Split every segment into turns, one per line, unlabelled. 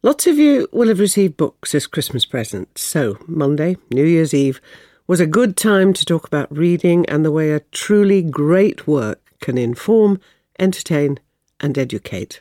Lots of you will have received books as Christmas presents, so Monday, New Year's Eve, was a good time to talk about reading and the way a truly great work can inform, entertain and educate.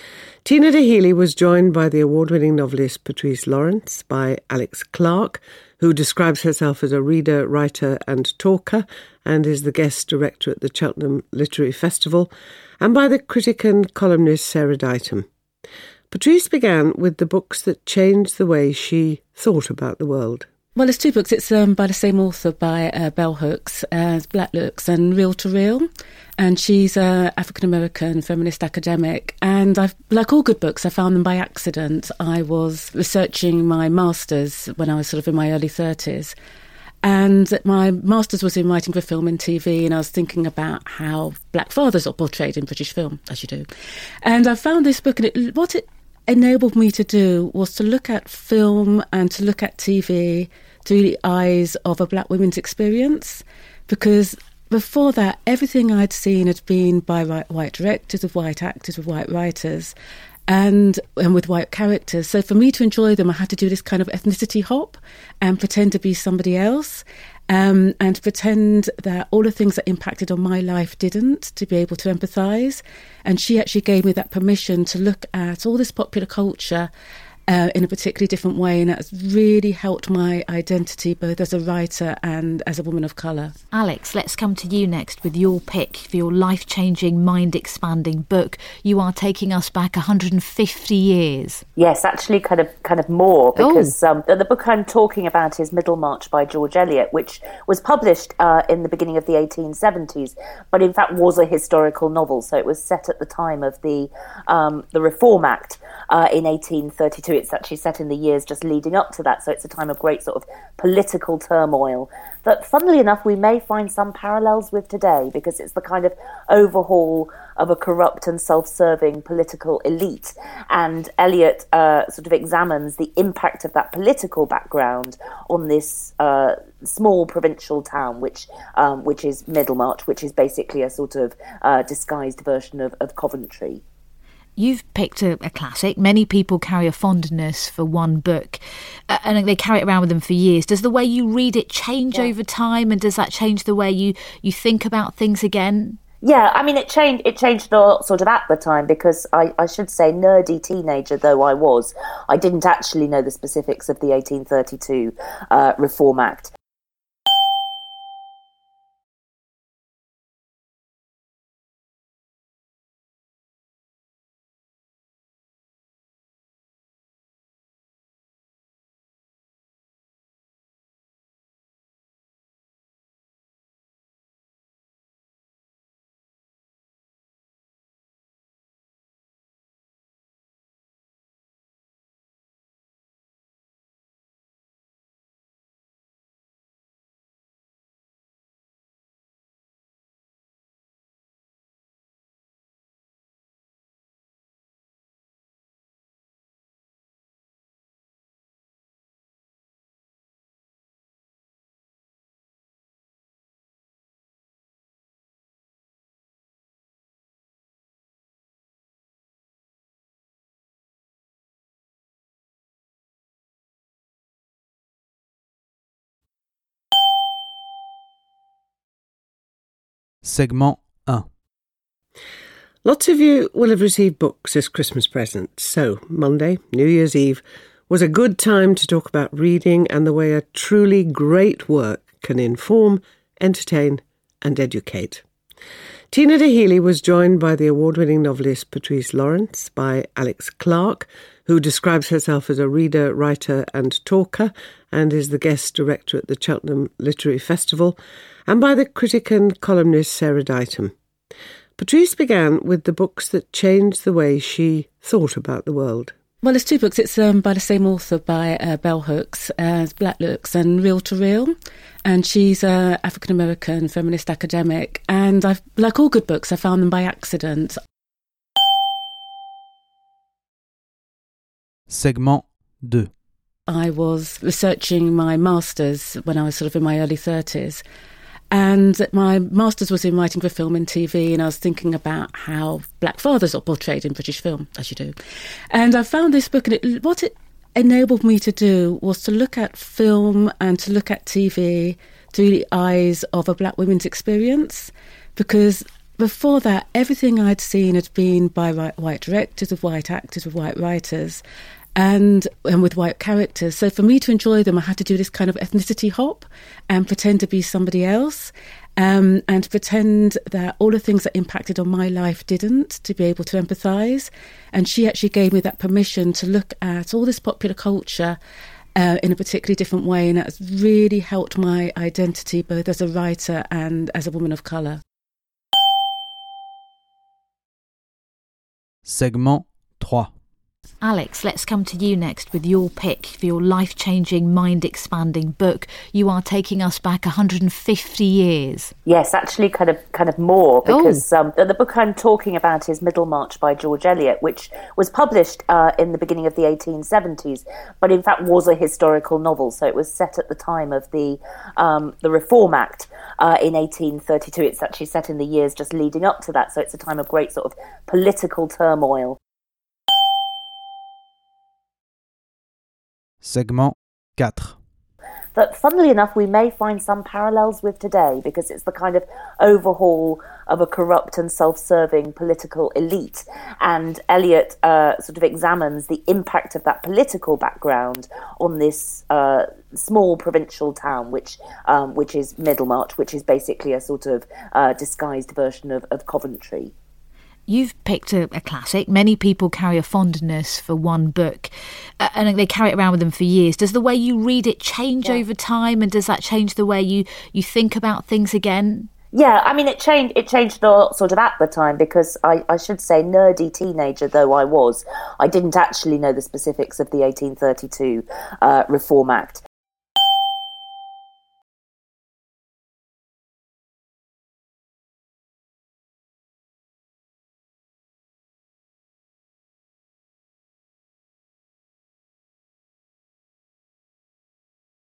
Tina Daheley was joined by the award-winning novelist Patrice Lawrence, by Alex Clark, who describes herself as a reader, writer and talker and is the guest director at the Cheltenham Literary Festival, and by the critic and columnist Sarah Dighton. Patrice began with the books that changed the way she thought about the world.
Well, there's two books. It's by the same author, by Bell Hooks, Black Looks and Real to Real. And she's an African-American feminist academic. And like all good books, I found them by accident. I was researching my master's when I was sort of in my early 30s. And my master's was in writing for film and TV, and I was thinking about how black fathers are portrayed in British film, as you do. And I found this book, and what it enabled me to do was to look at film and to look at TV through the eyes of a black woman's experience, because before that, everything I'd seen had been by white directors, with white actors, with white writers, and with white characters. So for me to enjoy them, I had to do this kind of ethnicity hop and pretend to be somebody else, and pretend that all the things that impacted on my life didn't, to be able to empathise. And she actually gave me that permission to look at all this popular culture in a particularly different way, and that's really helped my identity both as a writer and as a woman of colour.
Alex, let's come to you next with your pick for your life-changing, mind-expanding book. You are taking us back 150 years.
Yes, actually kind of more, because the book I'm talking about is Middlemarch by George Eliot, which was published in the beginning of the 1870s, but in fact was a historical novel. So it was set at the time of the Reform Act in 1832. It's actually set in the years just leading up to that, so it's a time of great sort of political turmoil that, funnily enough, we may find some parallels with today, because it's the kind of overhaul of a corrupt and self-serving political elite. And Eliot sort of examines the impact of that political background on this small provincial town, which is Middlemarch, which is basically a sort of disguised version of Coventry.
You've picked a classic. Many people carry a fondness for one book and they carry it around with them for years. Does the way you read it change over time, and does that change the way you think about things again?
Yeah, I mean, it changed a lot sort of at the time, because I should say, nerdy teenager though I was, I didn't actually know the specifics of the 1832 Reform Act.
Segment 1.
Lots of you will have received books as Christmas presents, so Monday, New Year's Eve, was a good time to talk about reading and the way a truly great work can inform, entertain and educate. Tina Daheley was joined by the award-winning novelist Patrice Lawrence, by Alex Clark, who describes herself as a reader, writer and talker and is the guest director at the Cheltenham Literary Festival, and by the critic and columnist Sarah Dighton. Patrice began with the books that changed the way she thought about the world.
Well, there's two books. It's by the same author, by Bell Hooks, Black Looks and Real to Real. And she's an African-American feminist academic. And like all good books, I found them by accident.
Segment 2.
I was researching my master's when I was sort of in my early 30s. And my master's was in writing for film and TV, and I was thinking about how black fathers are portrayed in British film, as you do. And I found this book, and what it enabled me to do was to look at film and to look at TV through the eyes of a black woman's experience, because before that, everything I'd seen had been by white directors, with white actors, with white writers, and with white characters. So for me to enjoy them, I had to do this kind of ethnicity hop and pretend to be somebody else, and pretend that all the things that impacted on my life didn't, to be able to empathise. And she actually gave me that permission to look at all this popular culture in a particularly different way, and that's really helped my identity both as a writer and as a woman of colour.
Segment 3.
Alex, let's come to you next with your pick for your life-changing, mind-expanding book. You are taking us back 150 years.
Yes, actually kind of more, because the book I'm talking about is Middlemarch by George Eliot, which was published in the beginning of the 1870s, but in fact was a historical novel. So it was set at the time of the Reform Act in 1832. It's actually set in the years just leading up to that, so it's a time of great sort of political turmoil.
Segment 4.
But funnily enough, we may find some parallels with today, because it's the kind of overhaul of a corrupt and self-serving political elite. And Eliot sort of examines the impact of that political background on this small provincial town, which is Middlemarch, which is basically a sort of disguised version of Coventry.
You've picked a classic. Many people carry a fondness for one book, and they carry it around with them for years. Does the way you read it change over time, and does that change the way you think about things again?
Yeah, I mean, it changed a lot sort of at the time, because I should say, nerdy teenager though I was, I didn't actually know the specifics of the 1832 Reform Act.